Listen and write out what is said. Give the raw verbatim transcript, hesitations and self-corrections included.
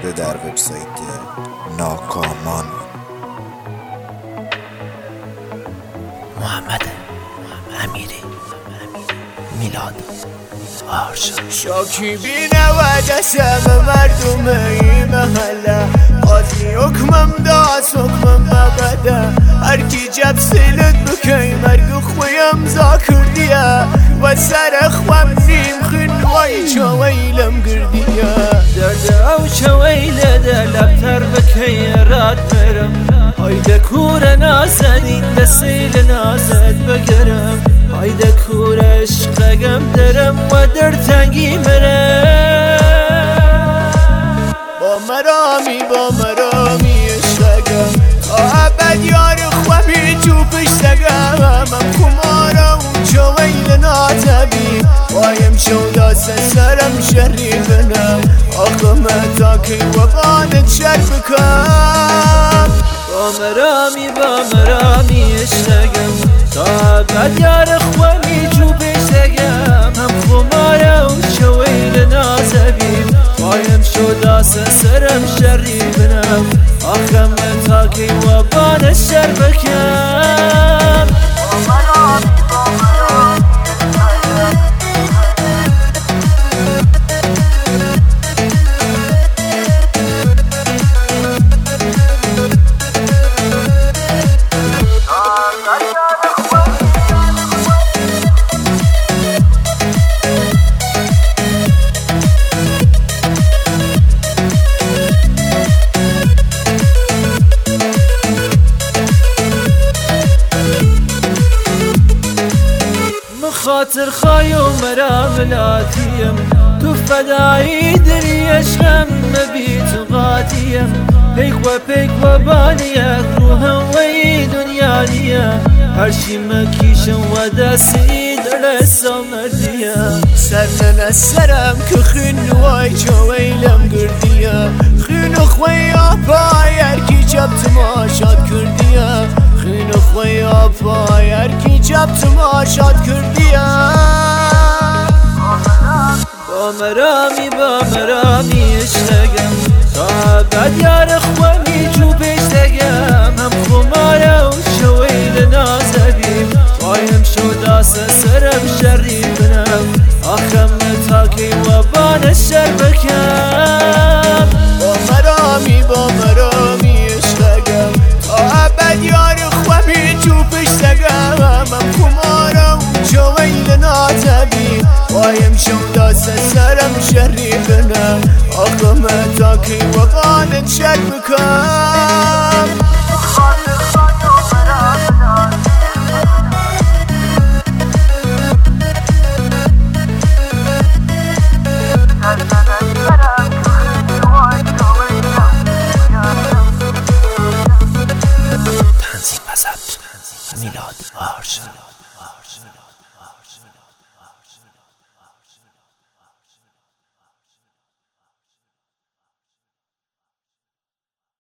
شده در وبسایت ناکامان. محمد امیری، میلاد آرشا. شاکی بینود اسم مردم این محله، قاضی حکمم داست حکمم مبده. هرکی جب سیلت بکی مرگ خویم زاکر دیه، و سر خوام نیم خنوای چویلم گردیه. درد او چویله ده لبتر بکی راد برم، هایده کور نازنین ده سیل نازد بگرم. هایده کور عشقگم درم و در تنگی مرم. با مرامی با مرامی عشقگم تا ابد یار خوامی چوبش سگم. من خمارم چویل ناتبی وایم شو داست سرم شریفنم. آخم تاکی و بانت شر بکم. با مرامی با مرامی عشقگم تا ابد یار خوامی چوبش سگم. هم خمارم چویل نازبیم وایم شو داست سرم شریفنم. آخم تاکی و بانت شر بکم. خاطر خای و مراملاتیم تو فدایی دری عشقم مبی تو قاتیم. پیک و پیک و بانیک روحم وی دنیا نیم. هرشی مکیشم و دستی درسا مردیم. سرمن السرم که خنوای چویلم گردیم. خینو خوی آپای هرکی جب تماشاد کردیم. خینو خوی آپای هرکی جب تماشاد کردیم. با مرامی با مرامی عشقگم تا ابد یار خوامی چوبش سگم. هم خماره و شویل نازبیم وایم شو داست سرم شریفنم. آخم تاکی و بانت شر بکم. با مرامی با مرامی عشقگم تا ابد یار خوامی چوبش سگم. هم خماره و شویل نازبیم وایم شو داست سرم شریفنم. آخم تاکی و بانت شر بکم. تنظیم و ضبط میلاد آرشا.